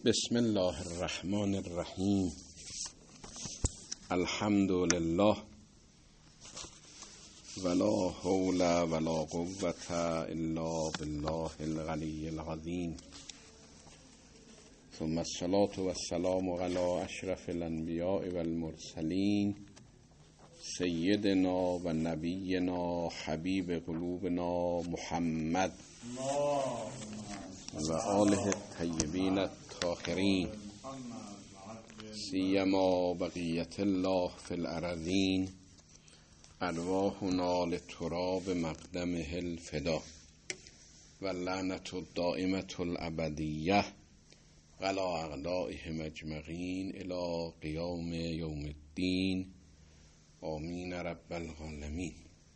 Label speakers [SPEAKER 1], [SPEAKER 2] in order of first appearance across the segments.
[SPEAKER 1] بسم الله الرحمن الرحیم. الحمد لله ولا حول ولا قوة الا بالله العلی العظیم، ثم الصلاة والسلام على اشرف الانبیاء والمرسلین سیدنا و نبینا حبیب قلوبنا محمد و آله الطیبین الطاهرین، سیما بقیت الله فی الارضین، ارواحنا لتراب مقدمه الفدا و لعنت الدائمة الابدیه علی اعدائهم اجمعین الی قیام یوم الدین، آمین رب العالمین.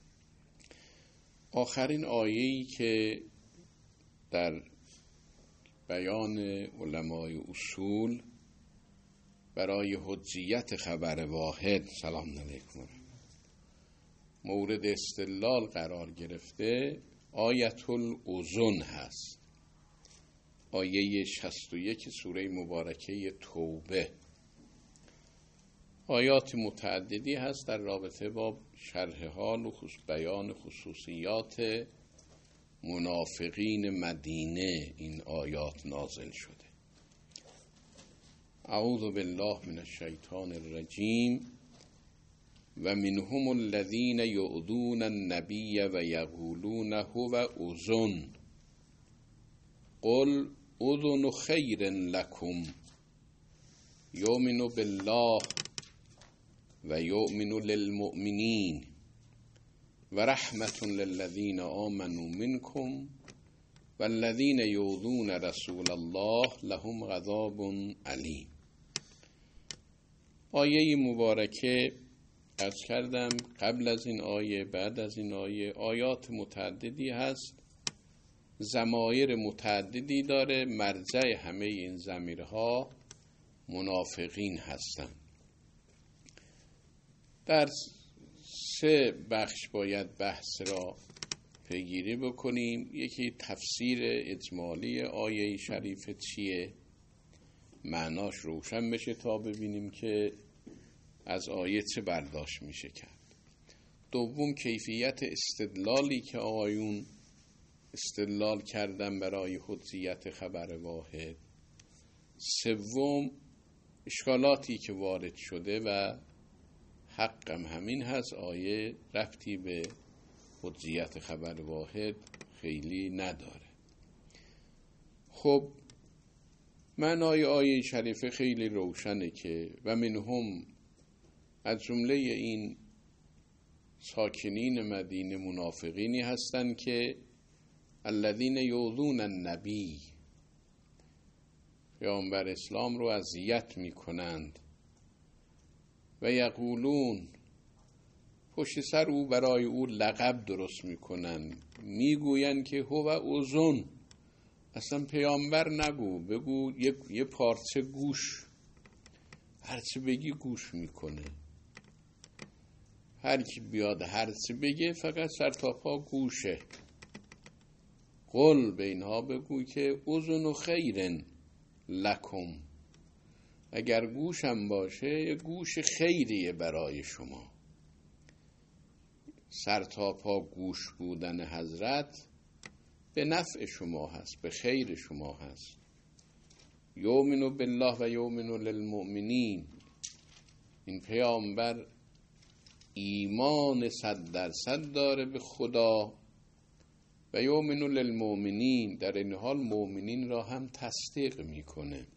[SPEAKER 1] آخرین آیه‌ای که در بیان علمای اصول برای حجیت خبر واحد، سلام علیکم، مورد استدلال قرار گرفته آیت الاذن هست. آیه 61 سوره مبارکه توبه. آیات متعددی هست در رابطه با شرح حال و بیان خصوصیات منافقین مدینه این آیات نازل شده. اعوذ بالله من الشیطان الرجیم. و منهم الذین یؤذون النبی و یقولون هو اذن قل اذن خیر لکم یؤمن بالله و یؤمن للمؤمنین و رحمت للذین آمنوا منکم والذین یؤذون رسول الله لهم عذاب علیم. آیه مبارکه عرض کردم قبل از این آیه، بعد از این آیه آیات متعددی هست، ضمایر متعددی داره. مرجع همه این ضمیرها منافقین هستند. در 3 بخش باید بحث را پیگیری بکنیم. یکی تفسیر اجمالی آیه شریف چیه، معناش روشن بشه تا ببینیم که از آیه چه برداشت میشه کرد. دوم کیفیت استدلالی که آقایون استدلال کردن برای حجیت خبر واحد. سوم اشکالاتی که وارد شده و حقم همین هست، آیه ربطی به حجیت خبر واحد خیلی نداره. خب معنای آیه شریفه خیلی روشنه که و منهم، از جمله این ساکنین مدینه منافقینی هستند که الذین یؤذون النبی، پیامبر اسلام رو اذیت میکنند، و یقولون، پشت سر او برای او لقب درست میکنن، میگوین که هو اذن، اصلا پیامبر نگو، بگو یه پارچه گوش، هرچی بگی گوش میکنه، هر کی بیاد هرچی بگه فقط سر تا پا گوشه. قل، به اینها بگو که اذن خیر لکم، اگر گوشم باشه گوش خیریه برای شما. سر تا پا گوش بودن حضرت به نفع شما هست، به خیر شما هست. یؤمن بالله و یؤمن للمؤمنین، این پیامبر ایمان 100% داره به خدا، و یؤمن للمؤمنین، در این حال مؤمنین را هم تصدیق میکنه.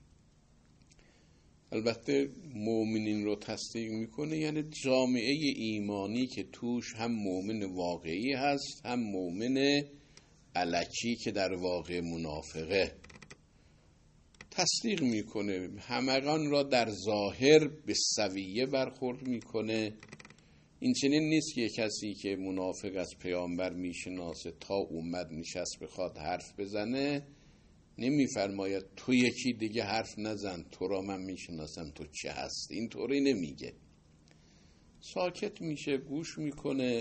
[SPEAKER 1] البته مؤمنین رو تصدیق میکنه یعنی جامعه ایمانی که توش هم مؤمن واقعی هست، هم مؤمن الکی که در واقع منافقه، تصدیق میکنه. همگان را در ظاهر به سویه برخورد میکنه. این چنین نیست که کسی که منافق از پیامبر میشناسه تا اومد نشست بخواد حرف بزنه نمیفرماید تو یکی دیگه حرف نزن، تو را من میشناسم تو چه هست. اینطوری نمیگه، ساکت میشه، گوش میکنه،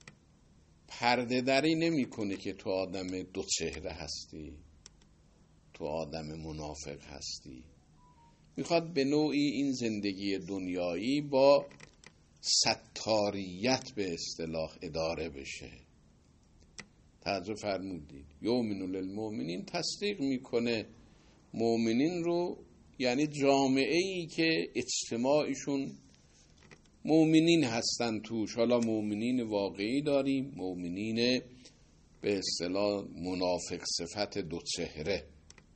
[SPEAKER 1] پرده دری نمیکنه که تو آدم 2 چهره هستی. تو آدم منافق هستی. میخواد به نوعی این زندگی دنیایی با ستاریت به اصطلاح اداره بشه. توجه فرمودید؟ یؤمن للمؤمنین تصدیق میکنه مؤمنین رو، یعنی جامعه ای که اجتماعشون مؤمنین هستن توش. حالا مؤمنین واقعی داریم، مؤمنین به اصطلاح منافق صفت دو چهره.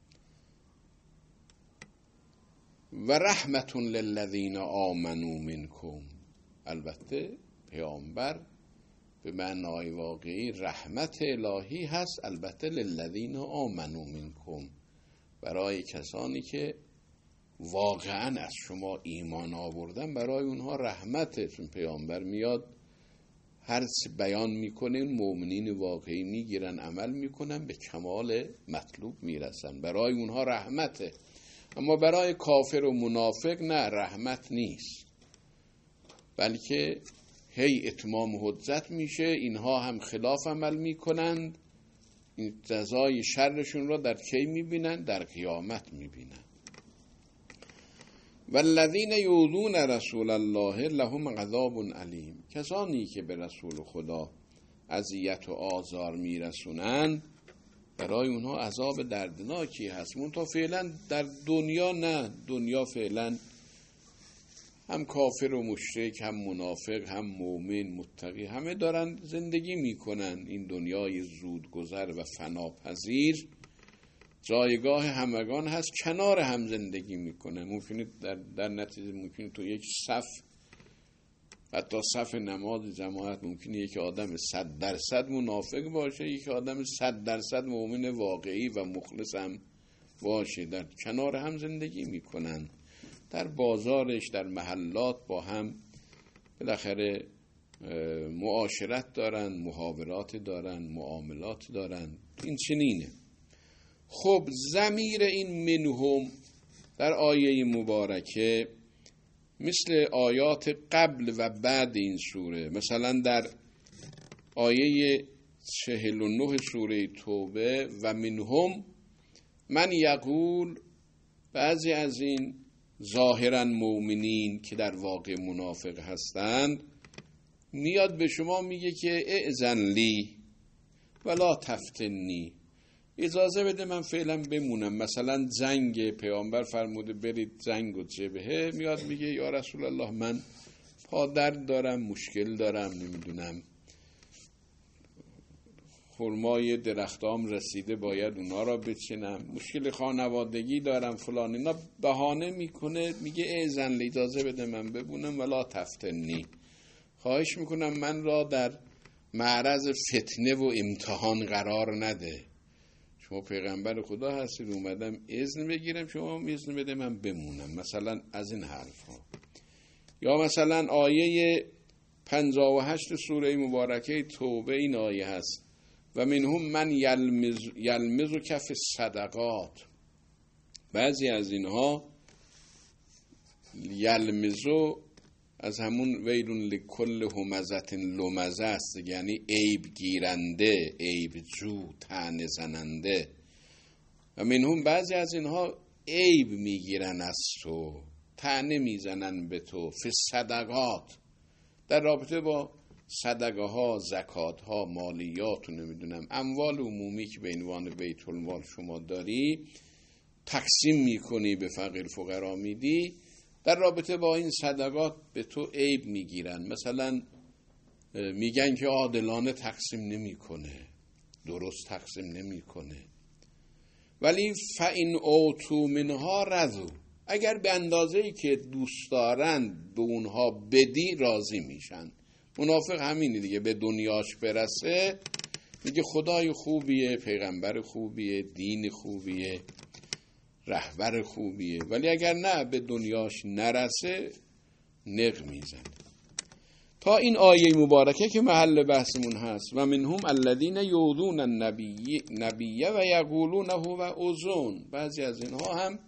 [SPEAKER 1] و رحمت للذین آمنوا منکم، البته پیامبر به معنای واقعی رحمت الهی هست، البته للذین آمنوا منکم، برای کسانی که واقعا از شما ایمان آوردن، برای اونها رحمته. چون پیامبر میاد هر چی بیان میکنه مؤمنین واقعی میگیرن عمل میکنن، به کمال مطلوب میرسن، برای اونها رحمته. اما برای کافر و منافق نه، رحمت نیست، بلکه هی اتمام حجت میشه. اینها هم خلاف عمل میکنند، این جزای شرشون را در کی میبینن؟ در قیامت میبینن. والذین یؤذون رسول الله لهم عذاب علیم، کسانی که به رسول خدا اذیت و آزار میرسونن برای اونها عذاب دردناکی هست. منتها فعلا در دنیا نه، دنیا فعلا هم کافر و مشرک، هم منافق، هم مؤمن متقی، همه دارن زندگی میکنن. این دنیای زودگذر و فناپذیر جایگاه همگان هست، کنار هم زندگی میکنه. ممکنه در نتیجه ممکنه تو یک صف، حتی صف نماز جماعت، ممکنه یک آدم 100% منافق باشه، یک آدم 100% مؤمن واقعی و مخلص هم باشه، در کنار هم زندگی میکنن، در بازارش، در محلات با هم بالاخره معاشرت دارن، محاورات دارن، معاملات دارن. این چنینه. خب ضمیر این منهم در آیه مبارکه مثل آیات قبل و بعد این سوره، مثلا در آیه 49 سوره توبه، و منهم من یقول، بعضی از این ظاهرا مؤمنین که در واقع منافق هستند، میاد به شما میگه که اذن لی ولا تفتنی، اجازه بده من فعلا بمونم. مثلا جنگ، پیامبر فرموده برید جنگ و جبهه، میاد میگه یا رسول الله من پادرد دارم، مشکل دارم، نمیدونم خرمای درختام رسیده باید اونا را بچینم، مشکل خانوادگی دارم فلان، اینا بهانه میکنه، میگه اذن لی، اجازه بده من بمونم، ولا تفتنی، خواهش میکنم من را در معرض فتنه و امتحان قرار نده. شما پیغمبر خدا هستید، اومدم اذن بگیرم، شما اذن بده من بمونم، مثلا از این حرف ها. یا مثلا آیه 58 سوره مبارکه توبه این آیه هست، و منهم من یلمز کف صدقات، بعضی از اینها یلمزو از همون ویلون لکل همزت لمزه است، یعنی عیب گیرنده، عیب جو، طعنه زننده. و منهم بعضی از اینها عیب میگیرن از تو، طعنه میزنن به تو، فی صدقات، در رابطه با صدقه ها، زکات ها، مالیات و نمیدونم اموال عمومی که به عنوان بیت المال شما داری تقسیم میکنی، به فقیر فقرا میدی، در رابطه با این صدقات به تو عیب میگیرن. مثلا میگن که عادلانه تقسیم نمیکنه، درست تقسیم نمیکنه. ولی فإن اوتوا منها رضوا، اگر به اندازه‌ای که دوست دارن به اونها بدی راضی میشن. منافق همینه دیگه، به دنیاش برسه میگه خدای خوبیه، پیغمبر خوبیه، دین خوبیه، رهبر خوبیه، ولی اگر نه به دنیاش نرسه نق میزنه. تا این آیه مبارکه که محل بحثمون هست، و منهم الذین یؤذون النبی و یقولون هو اذن، بعضی از اینها هم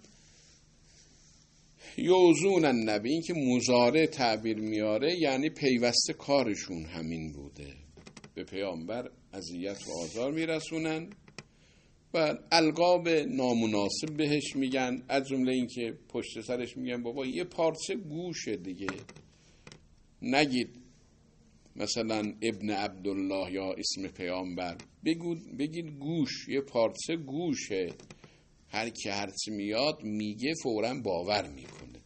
[SPEAKER 1] یؤذون النبی، این که مضارع تعبیر میاره، یعنی پیوسته کارشون همین بوده، به پیامبر اذیت و آزار میرسونن. و القاب نامناسب بهش میگن، از جمله این که پشت سرش میگن بابا یه پارچه گوشه دیگه، نگید مثلا ابن عبدالله یا اسم پیامبر، بگید گوش، یه پارچه گوشه، هر کی هرچی میاد میگه فوراً باور میکنه.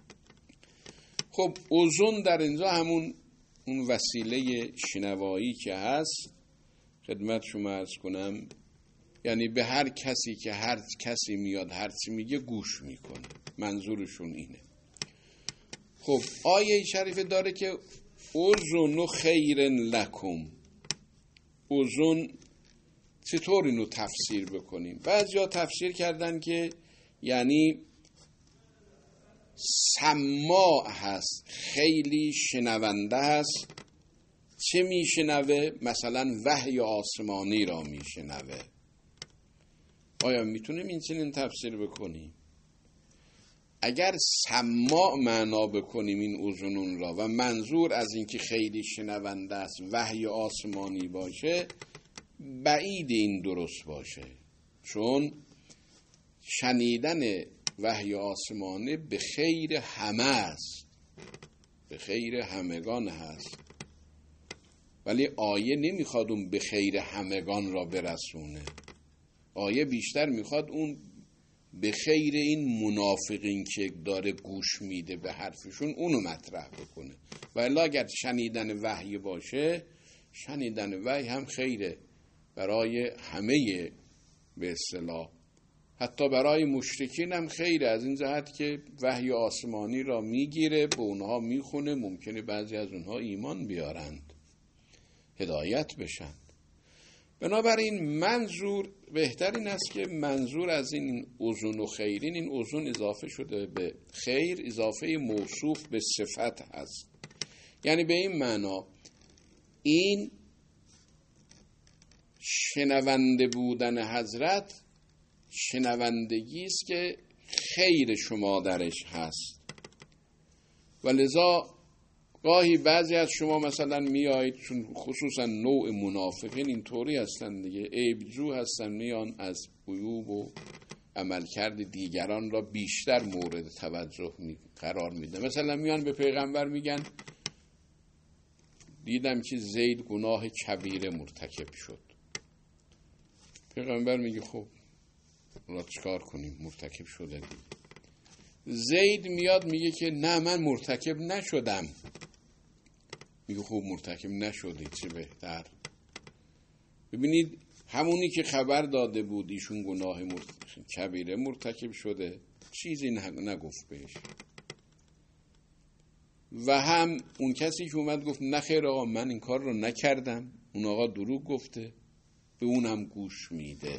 [SPEAKER 1] خب اذن در اینجا همون اون وسیله شنوایی که هست، خدمت شما عرض کنم، یعنی به هر کسی که هر کسی میاد هرچی میگه گوش میکنه، منظورشون اینه. خب آیه شریفه داره که اذن خیر لکم. اذن چطور اینو تفسیر بکنیم؟ بعضیا تفسیر کردن که یعنی سماع هست، خیلی شنونده هست. چه میشنوه؟ مثلا وحی آسمانی را میشنوه. آیا میتونیم این چنین تفسیر بکنیم؟ اگر سماع معنا بکنیم این اذنون را و منظور از این که خیلی شنونده است وحی آسمانی باشه، بعید این درست باشه، چون شنیدن وحی آسمانی به خیر همه است، به خیر همگان هست، ولی آیه نمیخواد اون به خیر همگان را برسونه. آیه بیشتر میخواد اون به خیر این منافقین که داره گوش میده به حرفشون اونو مطرح بکنه. و الا اگر شنیدن وحی باشه، شنیدن وحی هم خیره برای همه، به اصطلاح حتی برای مشرکین هم خیره، از این جهت که وحی آسمانی را میگیره، به اونها میخونه، ممکنه بعضی از اونها ایمان بیارند، هدایت بشن. بنابراین منظور بهتر این است که منظور از این اذن و خیرین، این اذن اضافه شده به خیر، اضافه موصوف به صفت هست، یعنی به این معنا این شنونده بودن حضرت شنوندگی است که خیر شما درش هست. و لذا گاهی بعضی از شما مثلا میایید، چون خصوصا نوع منافقین اینطوری هستن دیگه، عیبجو هستن، میان از عیوب و عملکرد دیگران را بیشتر مورد توجه قرار میده. مثلا میان به پیغمبر میگن دیدم که زید گناه کبیره مرتکب شد. پیغمبر میگه خب را چیکار کنیم، مرتکب شده. زید میاد میگه که نه من مرتکب نشدم. میگه خب مرتکب نشدی، چه بهتر. ببینید همونی که خبر داده بود ایشون گناه کبیره مرتکب شده، چیزی نگفت بهش. و هم اون کسی که اومد گفت نه خیر آقا من این کار رو نکردم، اون آقا دروغ گفته، به اون هم گوش میده.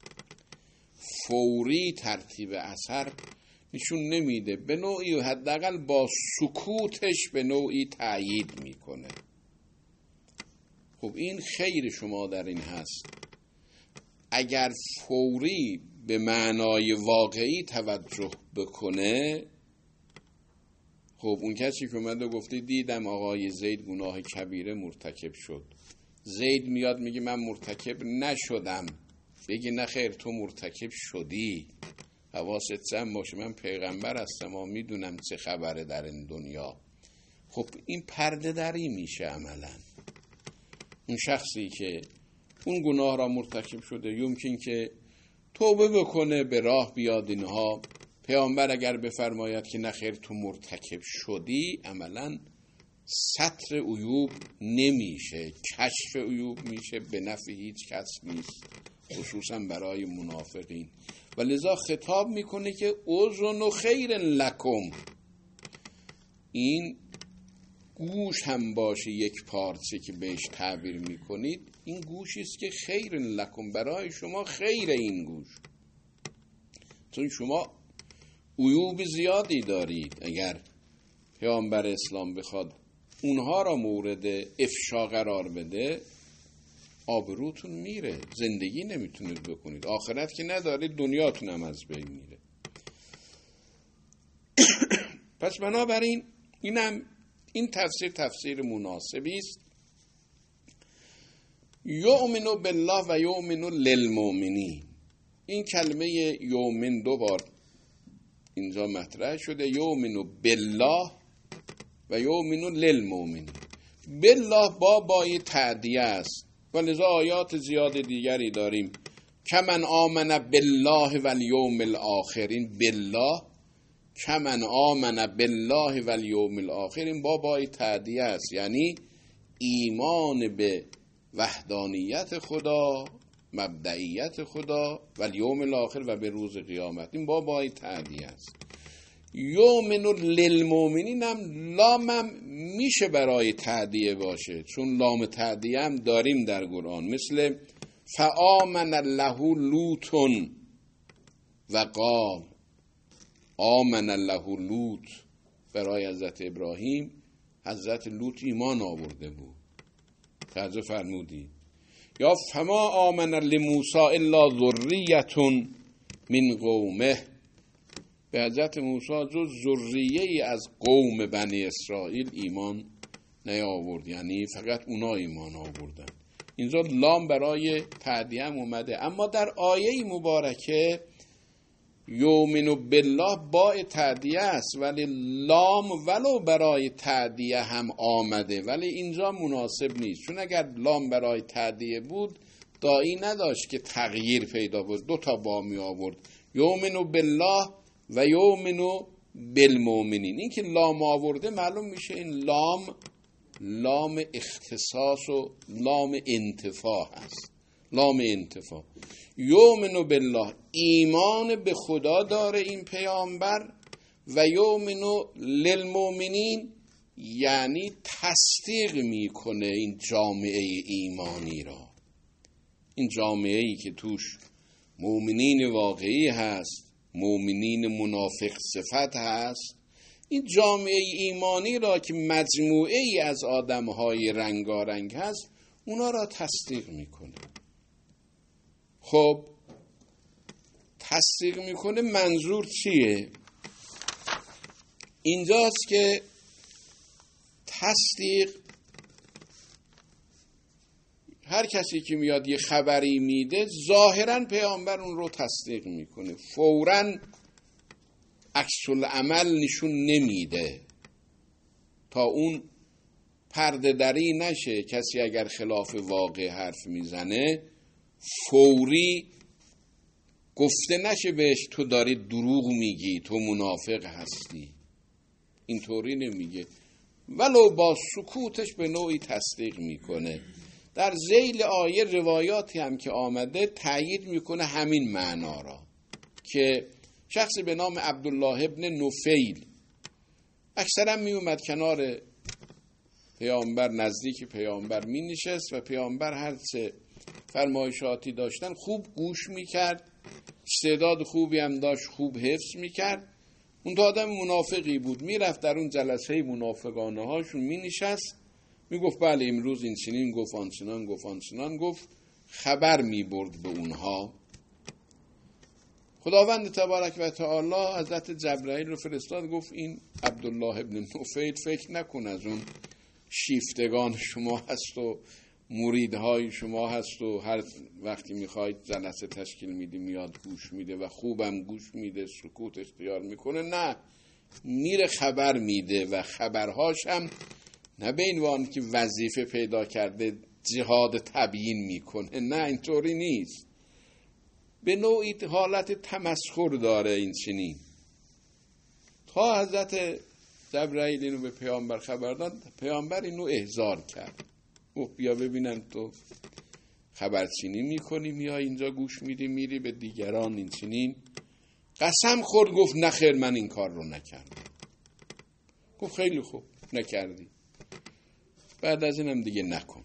[SPEAKER 1] فوری ترتیب اثر نشون نمیده، به نوعی حداقل با سکوتش به نوعی تأیید میکنه. خب این خیر شما در این هست. اگر فوری به معنای واقعی توجه بکنه، خب اون کسی که اومده گفته دیدم آقای زید گناه کبیره مرتکب شد، زید میاد میگه من مرتکب نشدم، بگی نه خیر تو مرتکب شدی، حواست جمع باشه، من پیغمبر هستم و میدونم چه خبره در این دنیا. خب این پرده دری میشه عملا. اون شخصی که اون گناه را مرتکب شده یمکن که توبه بکنه، به راه بیاد اینها. پیامبر اگر بفرماید که نخیر تو مرتکب شدی، عملا ستر عیوب نمیشه، کشف عیوب میشه، به نفع هیچ کس نیست، خصوصا برای منافقین. و لذا خطاب میکنه که اذن خیر لکم، این گوش هم باشه یک پارچه که بهش تعبیر میکنید، این گوشی است که خیر لکم، برای شما خیر این گوش، چون شما عیوب زیادی دارید. اگر پیامبر اسلام بخواد اونها را مورد افشا قرار بده، آبروتون میره، زندگی نمیتونید بکنید، آخرت که ندارید، دنیاتون هم از بین میره. پس بنابراین این تفسیر مناسبی است. یؤمن بالله و یؤمن للمؤمنین، این کلمه یؤمن دو بار اینجا مطرح شده، یؤمن بالله و یؤمن للمؤمنین. بالله بای تعدیه است و لذا آیات زیاد دیگری داریم. کمن آمن بالله و الیوم الاخر، این بالله کمن آمن بالله و الیوم الاخر این بای تعدیه است، یعنی ایمان به وحدانیت خدا، مبدئیت خدا و الیوم الاخر و به روز قیامت، این بای تعدیه است. یؤمن للمؤمنین هم لام هم میشه برای تعدیه باشه، چون لام تعدیه هم داریم در قرآن، مثل فآمن له لوط و قال، آمن له لوط برای حضرت ابراهیم، حضرت لوط ایمان آورده بود، توجه فرمودید. یا فما آمن لموسی الا ذریة من قومه، به حضرت موسی جز ذریه ای از قوم بنی اسرائیل ایمان نیاورد، یعنی فقط اونا ایمان آوردن. اینجا لام برای تعدیه هم اومده، اما در آیه مبارکه یؤمن بالله با تعدیه است، ولی لام ولو برای تعدیه هم آمده ولی اینجا مناسب نیست، چون اگر لام برای تعدیه بود داعی نداشت که تغییر پیدا بود، دو تا با می آورد، یؤمن بالله و یؤمن بالمؤمنین. این که لام آورده معلوم میشه این لام اختصاص و لام انتفاع هست، لام انتفاع. یؤمن بالله ایمان به خدا داره این پیامبر، و یؤمن للمؤمنین یعنی تصدیق میکنه این جامعه ایمانی را، این جامعه ای که توش مؤمنین واقعی هست، مؤمنین منافق صفت هست، این جامعه ایمانی را که مجموعه ای از آدمهای رنگارنگ هست اونا را تصدیق میکنه. خب تصدیق میکنه منظور چیه؟ اینجاست که تصدیق هر کسی که میاد یه خبری میده ظاهرا پیامبر اون رو تصدیق میکنه، فوراً عکس العمل نشون نمیده تا اون پرده دری نشه. کسی اگر خلاف واقع حرف میزنه فوری گفته نشه بهش تو داری دروغ میگی، تو منافق هستی، اینطوری نمیگه، ولو با سکوتش به نوعی تصدیق میکنه. در ذیل آیه روایاتی هم که آمده تأیید میکنه همین معنا را، که شخصی به نام عبدالله ابن نفیل اکثرا می اومد کنار پیامبر، نزدیک پیامبر می نشست و پیامبر هر چه فرمایشاتی داشتن خوب گوش می کرد، استعداد خوبی هم داشت، خوب حفظ می کرد. اون تا آدم منافقی بود، می رفت در اون جلسه منافقانه هاشون می نشست، می گفت بله امروز این چنین گفت، آنچنان گفت، آنچنان گفت، خبر می برد به اونها. خداوند تبارک و تعالی حضرت جبرائیل رو فرستاد، گفت این عبدالله ابن نفیل فکر نکن از اون شیفتگان شما هست و مریدهای شما هست و هر وقتی میخواید جلسه تشکیل میدی میاد گوش میده و خوبم گوش میده، سکوت اختیار میکنه. نه، میره خبر میده و خبرهاش هم نه به عنوان که وظیفه پیدا کرده جهاد تبیین میکنه، نه اینطوری نیست، به نوعی حالت تمسخر داره این چنین. تا حضرت جبرائیل اینو به پیامبر خبر داد، پیامبر اینو احضار کرد، گفت بیا ببینم تو خبرچینی میکنی، میای اینجا گوش میدی میری به دیگران این چنین. قسم خورد، گفت نه خیر من این کار رو نکردم. گفت خیلی خوب نکردی، بعد از اینم دیگه نکن.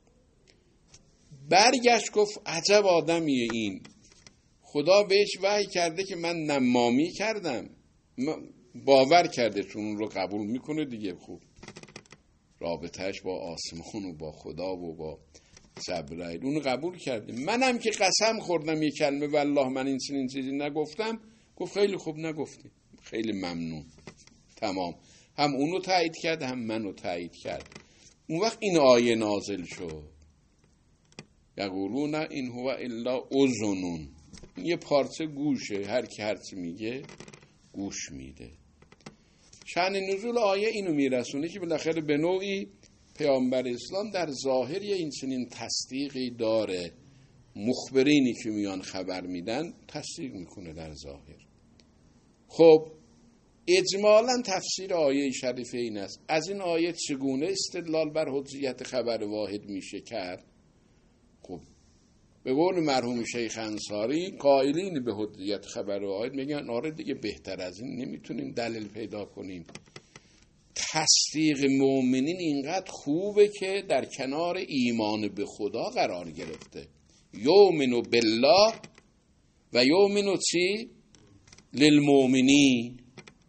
[SPEAKER 1] برگشت گفت عجب آدمیه این، خدا بهش وحی کرده که من نمامی کردم، باور کرده چون اون رو قبول میکنه دیگه. خوب رابطهش با آسمان و با خدا و با جبرائیل اون رو قبول کرده. منم که قسم خوردم یک کلمه والله من این چیزی نگفتم. گفت خیلی خوب نگفتی، خیلی ممنون، تمام. هم اونو تایید کرد هم منو تایید کرد. اون وقت این آیه نازل شد، یقولون این هو الا اذن یه پارچه گوشه، هر کی هر چی میگه گوش میده. شأن نزول آیه اینو میرسونه که بالاخره به نوعی پیامبر اسلام در ظاهر یه این چنین تصدیقی داره، مخبرینی که میان خبر میدن تصدیق میکنه در ظاهر. خب اجمالا تفسیر آیه شریفه این است. از این آیه چگونه استدلال بر حجیت خبر واحد میشه کرد؟ خب به قول مرحوم شیخ انصاری قائلین به حجیت خبر واحد میگن آره دیگه بهتر از این نمیتونیم دلیل پیدا کنیم. تصدیق مؤمنین اینقدر خوبه که در کنار ایمان به خدا قرار گرفته. یؤمن بالله و یؤمن چی؟ للمؤمنین.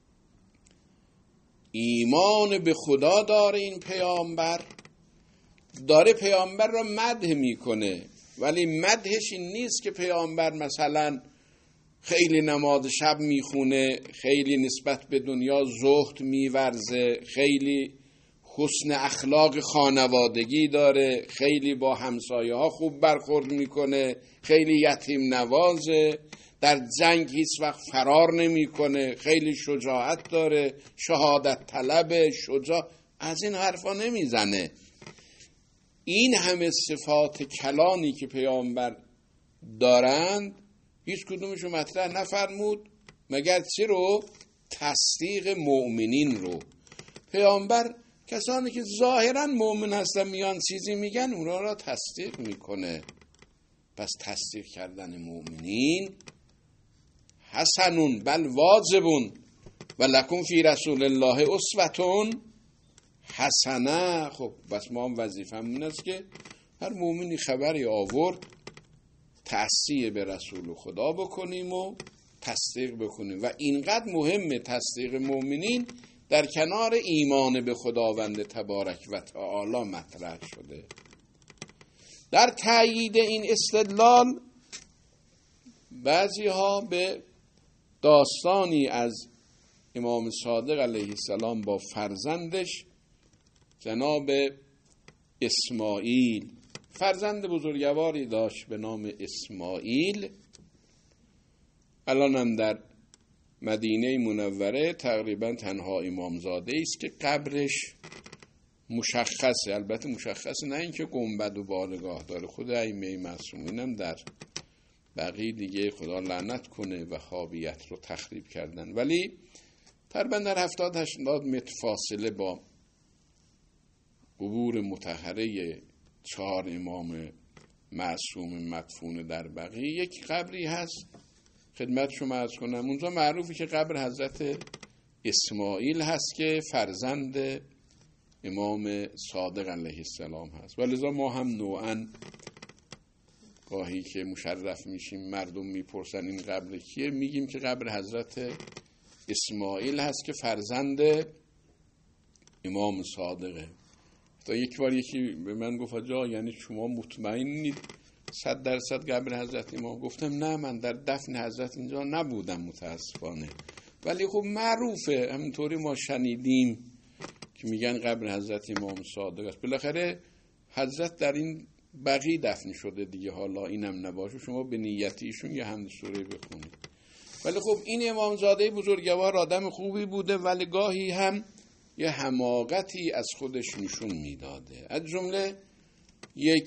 [SPEAKER 1] ایمان به خدا داره این پیامبر، داره پیامبر را مدح میکنه، ولی مدحش این نیست که پیامبر مثلا خیلی نماز شب میخونه، خیلی نسبت به دنیا زهد میورزه، خیلی حسن اخلاق خانوادگی داره، خیلی با همسایه ها خوب برخورد میکنه، خیلی یتیم نوازه، در جنگ هیچ وقت فرار نمیکنه، خیلی شجاعت داره، شهادت طلب، شجاع، از این حرفا نمیزنه. این همه صفات کلانی که پیامبر دارند هیچ کدومشو مطرح نفرمود مگر چی رو؟ تصدیق مؤمنین رو. پیامبر کسانی که ظاهرا مؤمن هستن میان چیزی میگن اونا را تصدیق میکنه. پس تصدیق کردن مؤمنین حسنون بل واجبون و لکم فی رسول الله اسوة حسنه. خب بس ما هم وظیفه‌مون این است که هر مؤمنی خبری آورد تأسیه به رسول خدا بکنیم و تصدیق بکنیم. و اینقدر مهمه تصدیق مؤمنین در کنار ایمان به خداوند تبارک و تعالی مطرح شده. در تأیید این استدلال بعضی ها به داستانی از امام صادق علیه السلام با فرزندش جناب اسماعیل، فرزند بزرگواری داشت به نام اسماعیل. الان هم در مدینه منوره تقریبا تنها امامزاده است که قبرش مشخصه. البته مشخصه نه اینکه گنبد و بارگاه داره، خود ائمه معصومین هم در بقیه دیگه خدا لعنت کنه وهابیت رو تخریب کردن، ولی تقریبا در 70-80 متر فاصله با قبور مطهره 4 امام معصوم مدفون در بقیه یک قبری هست. خدمت شما عرض کنم اونجا معروفه که قبر حضرت اسماعیل هست که فرزند امام صادق علیه السلام هست. ولذا ما هم نوعا گاهی که مشرف میشیم مردم میپرسن این قبر کیه، میگیم که قبر حضرت اسماعیل هست که فرزند امام صادقه. تا یک بار یکی به من گفت جا یعنی شما مطمئنید 100% قبر حضرت امام؟ گفتم نه، من در دفن حضرت اینجا نبودم متاسفانه، ولی خب معروفه، همینطوری ما شنیدیم که میگن قبر حضرت امام صادق است. بالاخره حضرت در این بقیع دفن شده دیگه، حالا اینم نباشه شما به نیت ایشون یه حمد سوره بخونید. ولی خب این امامزاده بزرگوار آدم خوبی بوده، ولی گاهی هم یه حماقتی از خودش نشون میداده. از جمله یک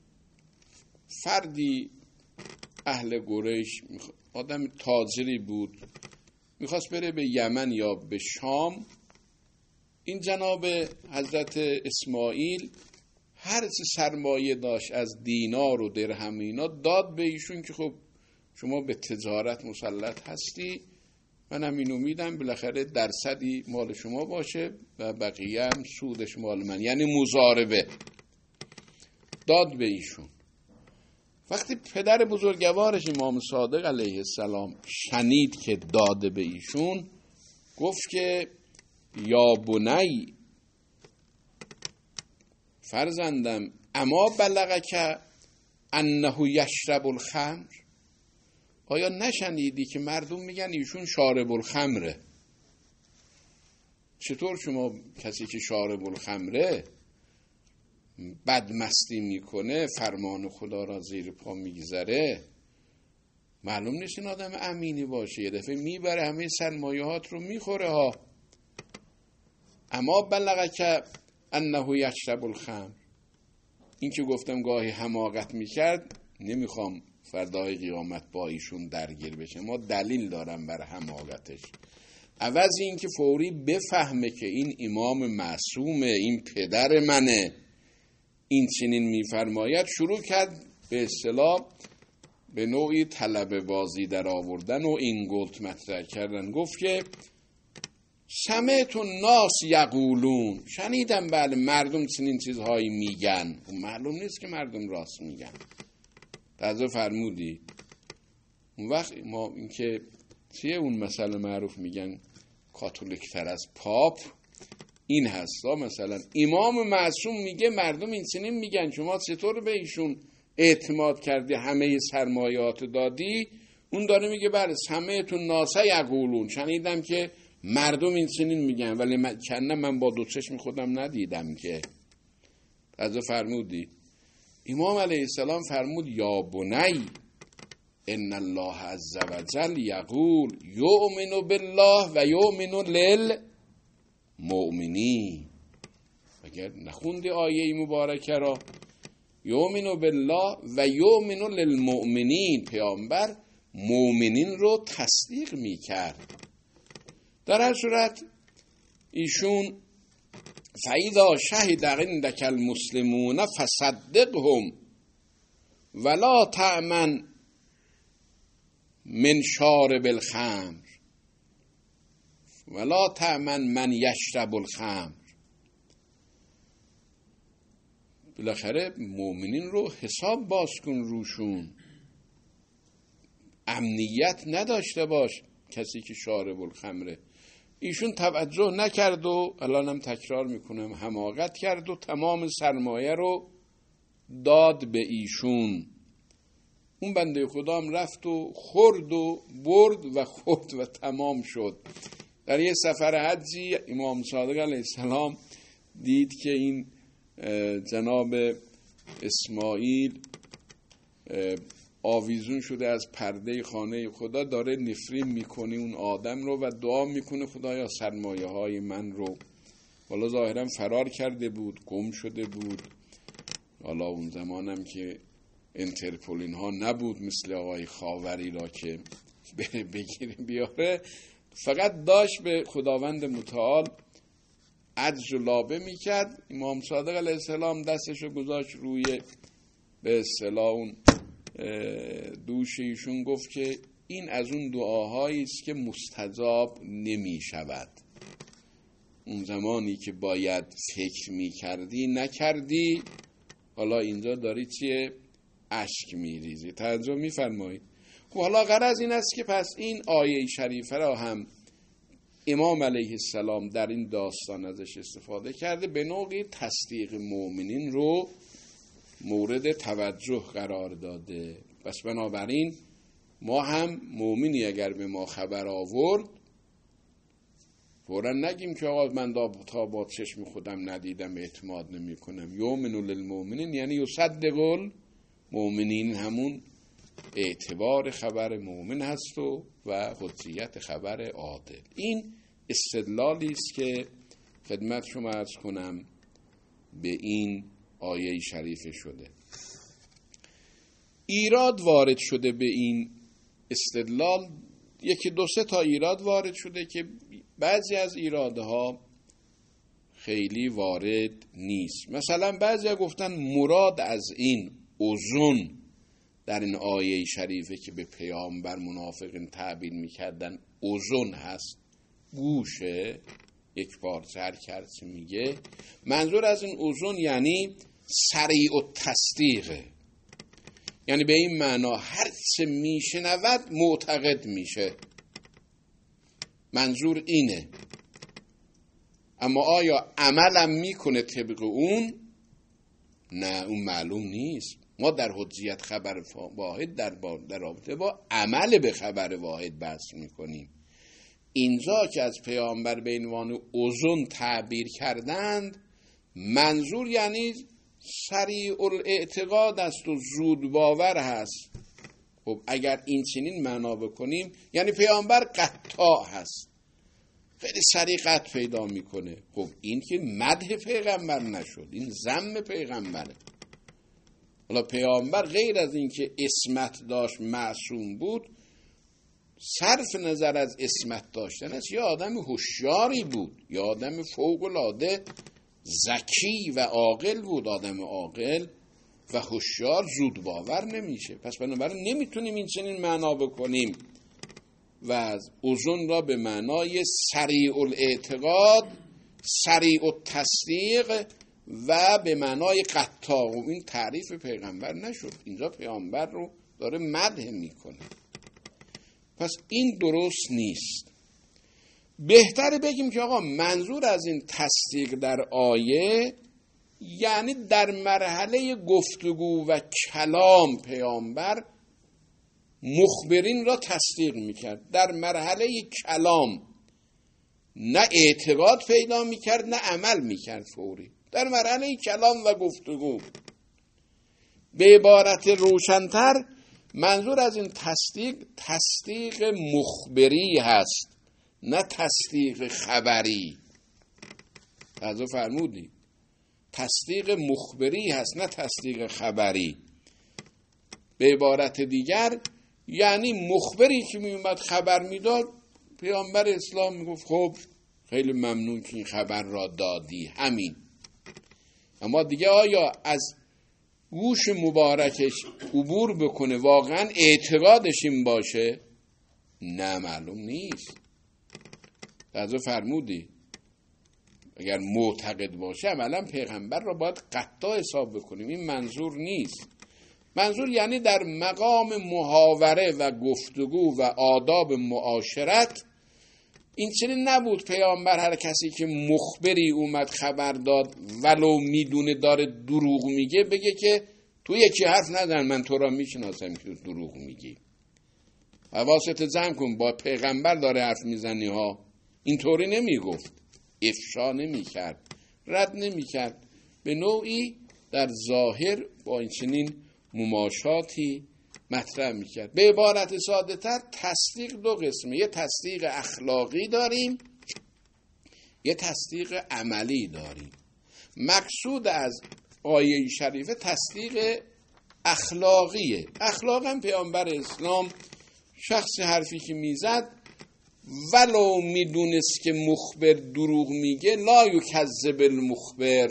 [SPEAKER 1] فردی اهل قریش، آدم تاجری بود، میخواست بره به یمن یا به شام. این جناب حضرت اسماعیل هر چه سرمایه داشت از دینار و درهم اینا داد به ایشون که خب شما به تجارت مسلط هستی، منم اینو میدم، بالاخره درصدی مال شما باشه و بقیه هم سودش مال من، یعنی مضاربه. داد به ایشون. وقتی پدر بزرگوارش امام صادق علیه السلام شنید که داده به ایشون، گفت که یا بنی، فرزندم، اما بلغک انه یشرب الخمر، آیا نشنیدی که مردم میگن ایشون شارب الخمره؟ چطور شما کسی که شارب الخمره بدمستی میکنه، فرمان خدا را زیر پا میگذره، معلوم نیست این آدم امینی باشه، یه دفعه میبره همه سرمایهات رو میخوره ها. اما بلغک انه یشرب الخمر، این که گفتم گاهی حماقت میکرد، نمیخوام فردای قیامت با ایشون درگیر بشه، ما دلیل دارم بر حماقتش. عوض این که فوری بفهمه که این امام معصومه، این پدر منه، این چنین میفرماید، شروع کرد به اصطلاح به نوعی طلب بازی در آوردن و این گلت مطرح کردن. گفت که سمعت الناس یقولون، شنیدم بله مردم چنین چیزهایی میگن. معلوم نیست که مردم راست میگن. تازه فرمودی اون وقت ما این که چیه اون مسئله معروف میگن کاتولیک تر از پاپ این هستا، مثلا امام معصوم میگه مردم این چنین میگن، شما چطور به ایشون اعتماد کردی همه سرمایات دادی؟ اون داره میگه بله سمعت الناس یقولون، شنیدم که مردم این چنین میگن ولی من با دو چشم خودم ندیدم که. تازه فرمودی امام علیه السلام فرمود یا بنی ان الله عز وجل یقول یؤمن بالله و یؤمن للمؤمنین. اگر نخوندی آیه مبارکه را، یؤمن بالله و یؤمن للمؤمنین، پیامبر مؤمنین رو تصدیق میکرد. در هر صورت ایشون فاذا شهد عندك المسلمون فصدقهم ولا تأمن من شارب الخمر ولا تأمن من یشرب الخمر. بالاخره مؤمنین رو حساب باز کن روشون، امنیت نداشته باش کسی که شارب الخمره. ایشون توجه نکرد و الانم تکرار میکنم حماقت کرد و تمام سرمایه رو داد به ایشون. اون بنده خدام رفت و خورد و برد و خورد و تمام شد. در یه سفر حجی امام صادق علیه السلام دید که این جناب اسماعیل آویزون شده از پرده خانه خدا، داره نفرین میکنه اون آدم رو و دعا میکنه خدایا سرمایه های من رو. حالا ظاهرا فرار کرده بود، گم شده بود. حالا اون زمانم که انترپول اینها نبود مثل آقای خاوری را که بره بگیره بیاره، فقط داشت به خداوند متعال عجز و لابه میکرد. امام صادق علیه السلام دستشو گذاشت روی به اصطلاح اون دوش ایشون، گفت که این از اون دعاهایی است که مستجاب نمی شود. اون زمانی که باید فکر می کردی نکردی، حالا اینجا داری چیه؟ اشک می ریزی. توجه می فرمایید. خب حالا غرض این است که پس این آیه شریفه را هم امام علیه السلام در این داستان ازش استفاده کرده، به نوعی تصدیق مؤمنین رو مورد توجه قرار داده. پس بنابراین ما هم مؤمنی اگر به ما خبر آورد فوراً نگیم که آقا من تا با چشم خودم ندیدم اعتماد نمی کنم. یؤمن للمؤمنین یعنی یصدق المؤمنین، همون اعتبار خبر مؤمن هست و حجیت خبر عادل. این استدلالی است که خدمت شما عرض کنم به این آیه شریفه شده. ایراد وارد شده به این استدلال، یکی دو سه تا ایراد وارد شده که بعضی از ایرادها خیلی وارد نیست. مثلا بعضی ها گفتن مراد از این اذن در این آیه شریفه که به پیامبر منافقین تعبیر میکردن اذن هست، گوشه یک بار سر کرد میگه منظور از این اذن یعنی سریع و تصدیقه، یعنی به این معنا هر چه میشنود معتقد میشه. منظور اینه. اما آیا عملم میکنه طبق اون؟ نه، اون معلوم نیست. ما در حجیت خبر واحد در رابطه با عمل به خبر واحد بحث میکنیم. اینجا که از پیامبر به عنوان اذن تعبیر کردند، منظور یعنی سریع الاعتقاد است و زود باور هست. خب اگر این چنین معنا بکنیم یعنی پیامبر قطاع هست، خیلی سریع قطع پیدا میکنه. خب این که مدح پیغمبر نشد، این ذم پیغمبره. حالا پیامبر غیر از این که عصمت داشت، معصوم بود، صرف نظر از عصمت داشتن است یه آدم هوشیاری بود، یه آدم فوق العاده ذکی و عاقل بود. آدم عاقل و هوشیار زود باور نمیشه. پس بنابراین نمیتونیم این چنین معنا بکنیم و از اذن را به معنای سریع الاعتقاد، سریع التصدیق و به معنای قطاع. این تعریف پیغمبر نشد، اینجا پیغمبر رو داره مدح میکنه. پس این درست نیست. بهتره بگیم که آقا منظور از این تصدیق در آیه یعنی در مرحله گفتگو و کلام پیامبر مخبرین را تصدیق میکرد. در مرحله کلام نه اعتقاد پیدا میکرد نه عمل میکرد فوری. در مرحله کلام و گفتگو. به عبارت روشن‌تر منظور از این تصدیق مخبری هست، نه تصدیق خبری. توجه فرمودید؟ تصدیق مخبری هست نه تصدیق خبری. به عبارت دیگر یعنی مخبری که می اومد خبر میداد، پیامبر اسلام میگفت خب خیلی ممنون که این خبر را دادی، همین. اما دیگه آیا از گوش مبارکش عبور بکنه واقعا اعتقادش این باشه؟ نه، معلوم نیست. توجه فرمودی؟ اگر معتقد باشه عملا پیغمبر را باید قطاع حساب بکنیم. این منظور نیست. منظور یعنی در مقام محاوره و گفتگو و آداب معاشرت این چنین نبود پیامبر هر کسی که مخبری اومد خبر داد ولو میدونه داره دروغ میگه بگه که تو یکی حرف نزن، من تو را میشناسم که دروغ میگی. حواست جمع کن، با پیغمبر داره حرف میزنی ها. اینطوری نمیگفت، افشا نمیکرد، رد نمیکرد. به نوعی در ظاهر با این چنین مماشاتی مطرح میکرد. به عبارت ساده تر تصدیق دو قسمه، یه تصدیق اخلاقی داریم، یه تصدیق عملی داریم. مقصود از آیه شریفه تصدیق اخلاقیه. اخلاقا پیامبر اسلام شخص حرفی که میزد ولو میدونست که مخبر دروغ میگه لا یکذب المخبر،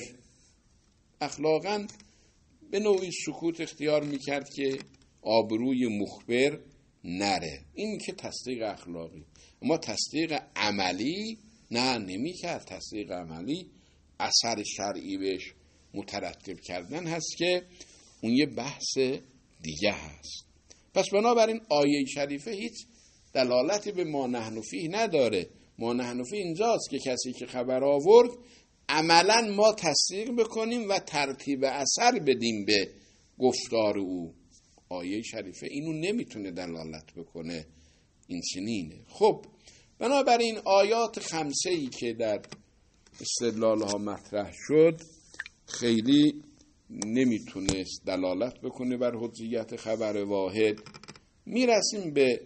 [SPEAKER 1] اخلاقا به نوعی سکوت اختیار میکرد که آبروی مخبر نره. این که تصدیق اخلاقی. اما تصدیق عملی نه، نمیکرد. تصدیق عملی اثر شرعی بهش مترتب کردن هست که اون یه بحث دیگه هست. پس بنابراین آیه شریفه هیچ دلالتی به ما نحن فیه نداره. ما نحن فیه اینجاست که کسی که خبر آورد عملا ما تصدیق بکنیم و ترتیب اثر بدیم به گفتار او. آیه شریفه اینو نمیتونه دلالت بکنه. این چنینه. خب بنابراین آیات خمسه‌ای که در استدلالها مطرح شد خیلی نمیتونست دلالت بکنه بر حجیت خبر واحد. میرسیم به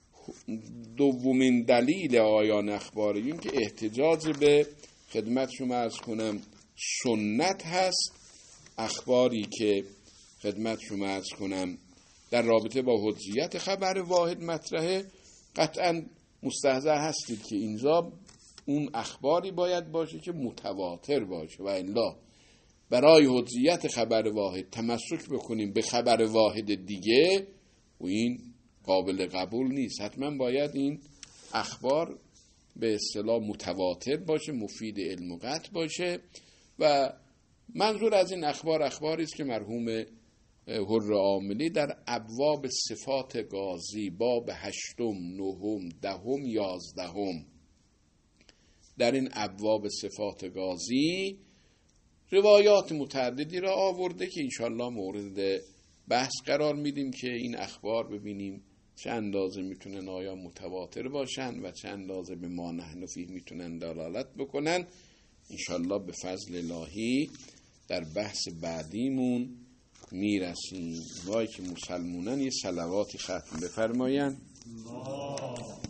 [SPEAKER 1] دومین دلیل آیان اخباریون که احتجاج به خدمت شما عرض کنم سنت هست. اخباری که خدمت شما عرض کنم در رابطه با حجیت خبر واحد مطرحه، قطعا مستحضر هستید که اینجا اون اخباری باید باشه که متواتر باشه و الا برای حجیت خبر واحد تمسک بکنیم به خبر واحد دیگه و این قابل قبول نیست. حتما باید این اخبار به اصطلاح متواتر باشه، مفید علم و قطع باشه. و منظور از این اخبار اخباری است که مرحوم حر عاملی در ابواب صفات قاضی باب 8، 9، 10، 11 در این ابواب صفات قاضی روایات متعددی را آورده که انشالله مورد بحث قرار میدیم که این اخبار ببینیم چه اندازه میتونن آیا متواتر باشن و چه اندازه به ما نحن فیه میتونن دلالت بکنن. انشالله به فضل الهی در بحث بعدیمون میرسیم. وای که مسلمونن یه صلواتی ختم بفرماین.